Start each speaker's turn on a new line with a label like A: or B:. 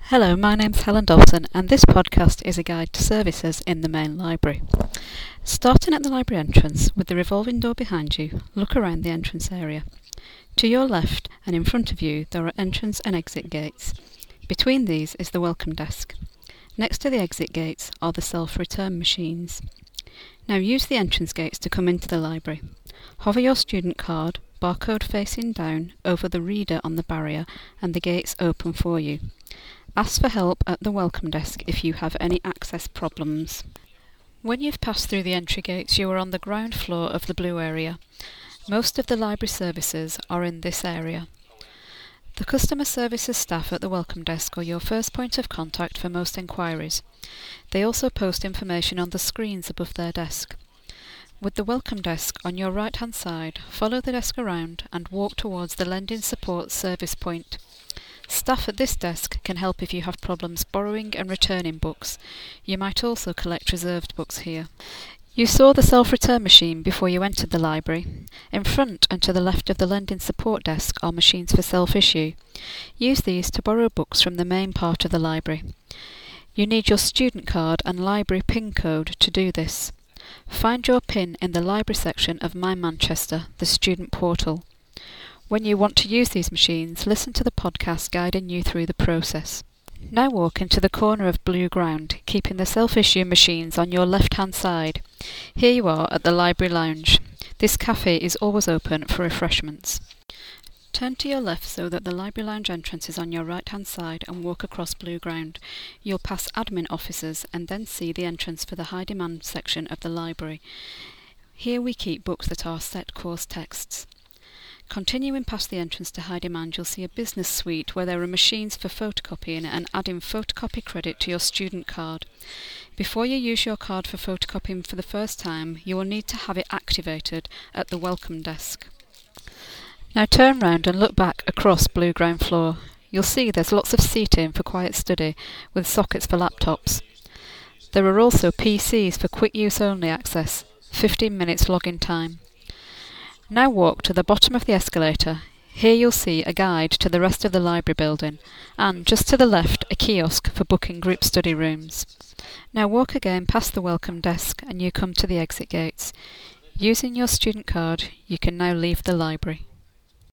A: Hello, my name's Helen Dalton and this podcast is a guide to services in the main library. Starting at the library entrance with the revolving door behind you, look around the entrance area. To your left and in front of you there are entrance and exit gates. Between these is the welcome desk. Next to the exit gates are the self-return machines. Now use the entrance gates to come into the library. Hover your student card, barcode facing down, over the reader on the barrier and the gates open for you. Ask for help at the welcome desk if you have any access problems. When you've passed through the entry gates, you are on the ground floor of the blue area. Most of the library services are in this area. The customer services staff at the welcome desk are your first point of contact for most enquiries. They also post information on the screens above their desk. With the welcome desk on your right hand side, follow the desk around and walk towards the lending support service point. Staff at this desk can help if you have problems borrowing and returning books. You might also collect reserved books here. You saw the self-return machine before you entered the library. In front and to the left of the lending support desk are machines for self-issue. Use these to borrow books from the main part of the library. You need your student card and library PIN code to do this. Find your PIN in the library section of My Manchester, the student portal. When you want to use these machines, listen to the podcast guiding you through the process. Now walk into the corner of blue ground, keeping the self-issue machines on your left-hand side. Here you are at the library lounge. This cafe is always open for refreshments. Turn to your left so that the library lounge entrance is on your right-hand side and walk across blue ground. You'll pass admin offices and then see the entrance for the high demand section of the library. Here we keep books that are set course texts. Continuing past the entrance to High Demand, you'll see a business suite where there are machines for photocopying and adding photocopy credit to your student card. Before you use your card for photocopying for the first time, you will need to have it activated at the welcome desk. Now turn round and look back across blue ground floor. You'll see there's lots of seating for quiet study with sockets for laptops. There are also PCs for quick use only access, 15 minutes login time. Now walk to the bottom of the escalator. Here you'll see a guide to the rest of the library building and just to the left a kiosk for booking group study rooms. Now walk again past the welcome desk and you come to the exit gates. Using your student card you can now leave the library.